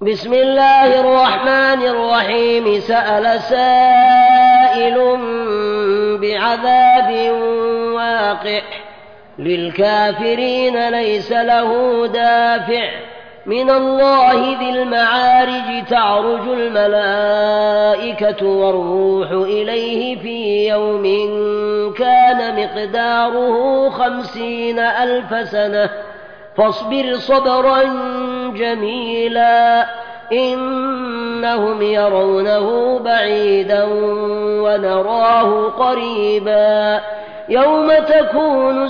بسم الله الرحمن الرحيم. سأل سائل بعذاب واقع للكافرين ليس له دافع من الله ذي المعارج. تعرج الملائكة والروح إليه في يوم كان مقداره 50,000 سنة فاصبر صبرا جميلا إنهم يرونه بعيدا ونراه قريبا. يوم تكون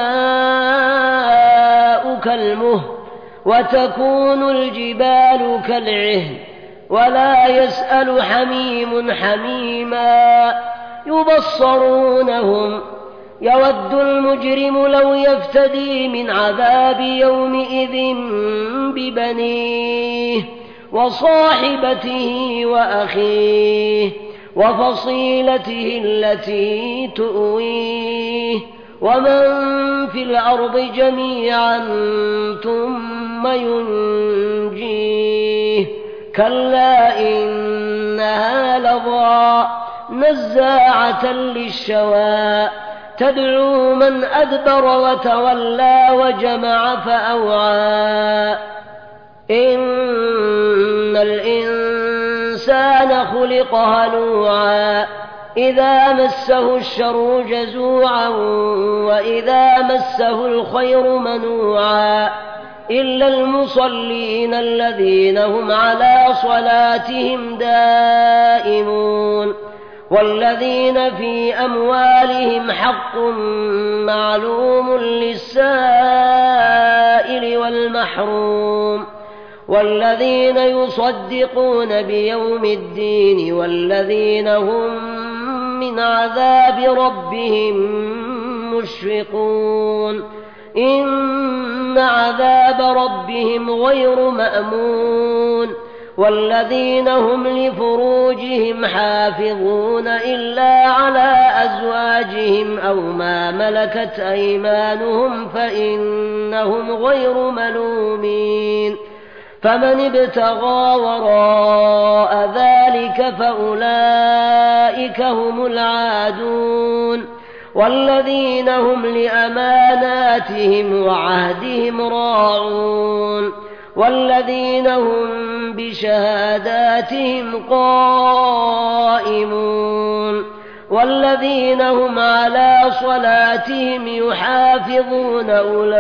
السماء كالمهل وتكون الجبال كالعهن ولا يسأل حميم حميما يبصرونهم. يود المجرم لو يفتدي من عذاب يومئذ ببنيه وصاحبته وأخيه وفصيلته التي تؤويه ومن في الأرض جميعا ثم ينجيه. كلا إنها لظى نزاعة للشوى تدعو من أدبر وتولى وجمع فأوعى. إن الإنسان خلق هلوعا إذا مسه الشر جزوعا وإذا مسه الخير منوعا إلا المصلين الذين هم على صلاتهم دائمون والذين في أموالهم حق معلوم للسائل والمحروم والذين يصدقون بيوم الدين والذين هم من عذاب ربهم مشفقون. إن عذاب ربهم غير مأمون والذين هم لفروجهم حافظون إلا على أزواجهم أو ما ملكت أيمانهم فإنهم غير ملومين. فمن ابتغى وراء ذلك فأولئك هم العادون والذين هم لأماناتهم وعهدهم راعون والذين هم بشهاداتهم قائمون والذين هم على صلاتهم يحافظون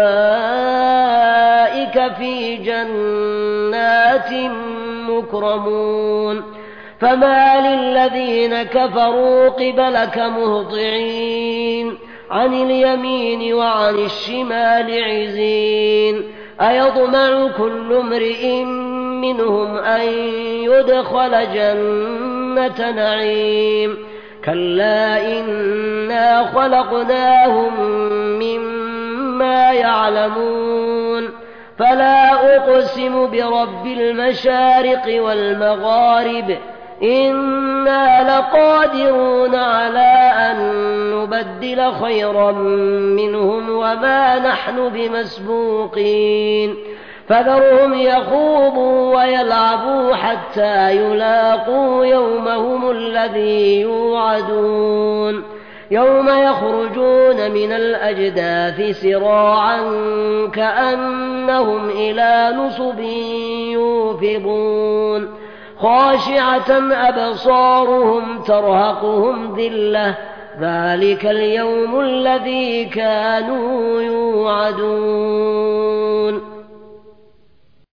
أولئك في جنات مكرمون. فما للذين كفروا قبلك مهطعين عن اليمين وعن الشمال عزين. أيطمع كل امرئ منهم أن يدخل جنة نعيم كلا إنا خلقناهم مما يعلمون. فلا أقسم برب المشارق والمغارب إنا لقادرون على أن نبدل خيرا منهم وما نحن بمسبوقين. فذرهم يخوضوا ويلعبوا حتى يلاقوا يومهم الذي يوعدون يوم يخرجون من الأجداث سراعا كأنهم إلى نصب يوفضون. خاشعة أبصارهم ترهقهم ذلة ذلك اليوم الذي كانوا يوعدون.